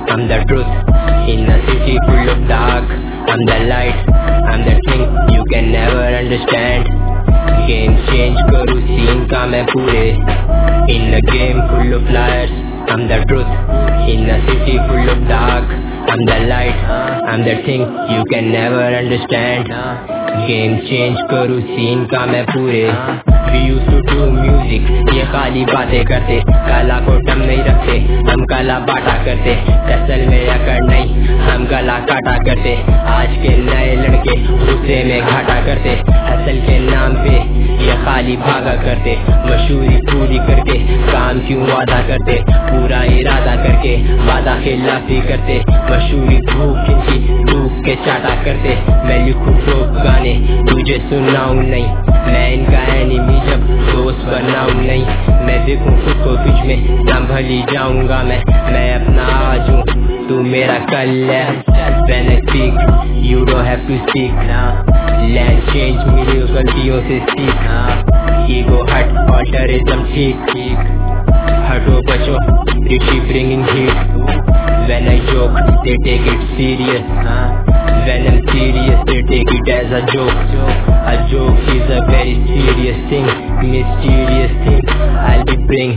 I'm the truth in a city full of dark. I'm the light, I'm the thing you can never understand. Game change करूँ scene का मैं पूरे. In a game full of liars, I'm the truth in a city full of dark. I'm the light, I'm the thing you can never understand. Game change करूँ scene का मैं पूरे. We used to do music, ये खाली बातें करते, कला को दम नहीं रखते, हम कला बांटा करते, असल में अकड़ नहीं, हम गला काटा करते. आज के नए लड़के दूसरे में घाटा करते, असल के नाम पे ये खाली भागा करते. मशहूरी पूरी करके काम क्यों वादा करते, पूरा इरादा करके वादा खिलाफी करते. मशहूरी भूख इनकी भूख के चाटा करते. मैं लिखूं तो गाने तुझे सुनाऊं नहीं, मैं इनका एनिमी जब दोस्त बनाऊं नहीं. मैं देखूं खुद को बीच में संभल ही जाऊंगा. मैं अपना आज हूँ, तू मेरा कल है. When I speak, you don't have to speak. Land change मेरी गलतियों से सीख. Ego hurt, altruism ठीक. हटो बचो, ऋषि bringing heat. When I joke, they take it serious. When I'm serious, they take it as a joke. A joke is a very serious thing, mysterious thing I'll be bring.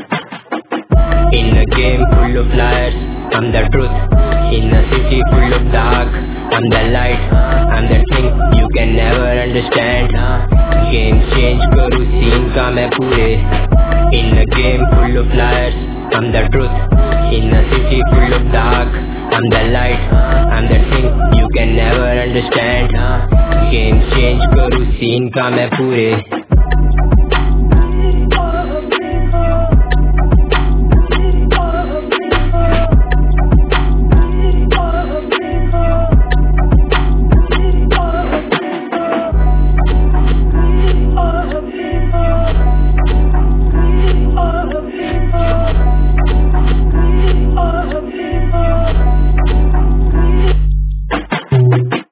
In a game full of liars, I'm the truth. In a city full of dark, I'm the light, I'm the thing you can never understand. Game change करूँ scene का मैं पूरे. In a game full of liars, I'm the truth. In a city full of dark, I'm the light, I'm the thing you can never understand. Game change करूँ scene का मैं पूरे.